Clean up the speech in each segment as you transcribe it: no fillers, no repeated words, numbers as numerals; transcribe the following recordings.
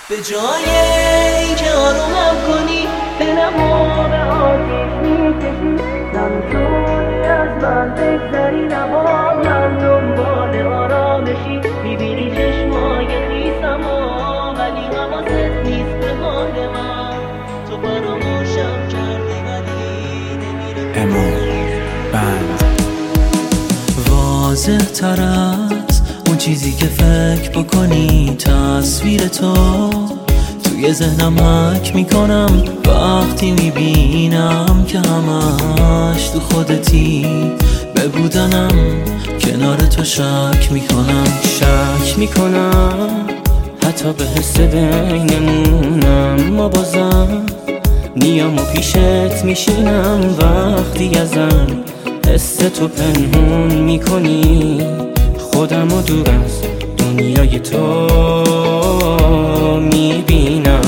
به جای اینکه آرومم کنی دلمو به آتیش میکشی، نمیتونی از من بگذری، نبا من دنبال آرامشی. میبینی چشمای خیسمو ولی حواست نیست به حال من. تو فراموشم کردی ولی نمیره امو بند واضح تر از اون چیزی که فکر بکنی. تصویر تو توی ذهنم حک میکنم وقتی میبینم که همش تو خودتی. به بودنم کنار تو شک میکنم حتی به حس بینمونم. ما بازم نیام و پیشت میشینم وقتی ازم حس تو پنهون میکنی. خودم و دور از دنیای تو میبینم.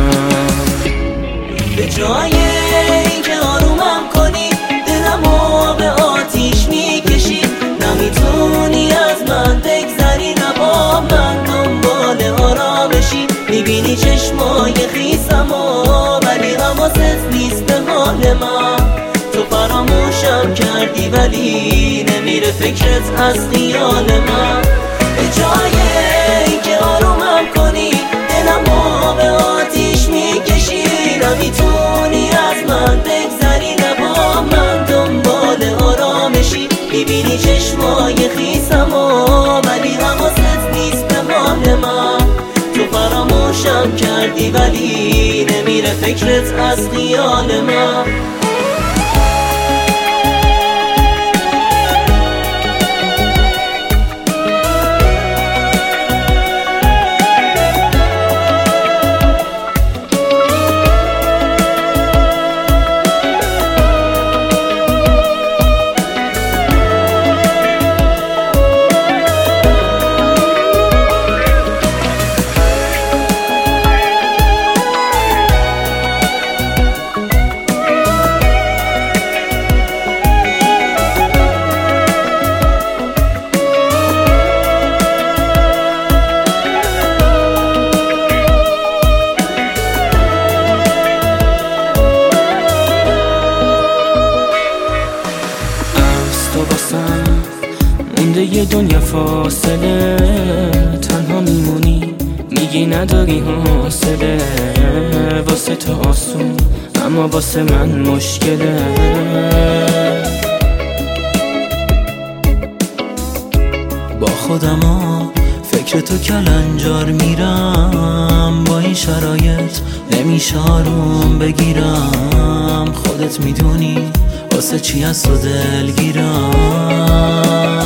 به جای اینکه آرومم کنی دلمو به آتیش میکشی، نمیتونی از من بگذری، نبا من دنبال آرامشی. میبینی چشمای خیسمو ولی حواست نیست به حال من. تو فراموشم کردی ولی نمیره فکرت از خیال من. به جای اینکه آرومم کنی دلمو به آتیش میکشی، نمیتونی از من بگذری، نبا من دنبال آرامشی. میبینی چشمای خیسمو ولی حواست نیست به حال من. تو فراموشم کردی ولی نمیره فکرت از خیال من. مونده یه دنیا فاصله، تنها میمونی میگی نداری حوصله. واسه تو آسون اما واسه من مشکله. با خودم فکر تو کلنجار میرم، با این شرایط نمیشه آروم بگیرم. خودت میدونی واسه چی از تو دلگیرم.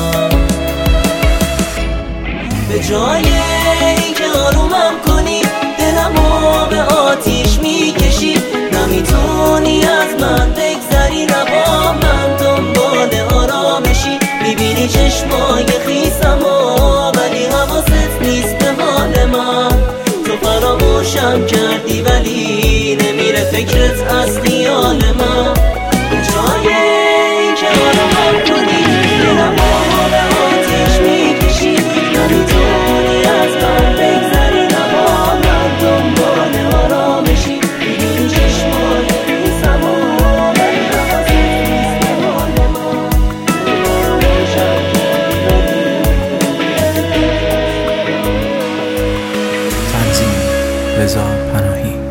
به جای اینکه آرومم کنی دلمو به آتیش میکشی، نمیتونی از من بگذری، نبا من دنبال آرامشی. میبینی چشمای خیسمو ولی حواست نیست به حال من. تو فراموشم کردی ولی نمیره فکرت از خیال من. به جای اینکه آرومم کنی دلمو به آتیش میکشی، نمیتونی از من بگذری، نبا من دنبال آرامشی. میبینی چشمای خیسمو ولی حواست نیست به حال من. فراموشم کردی تنظیم رضا پناهی.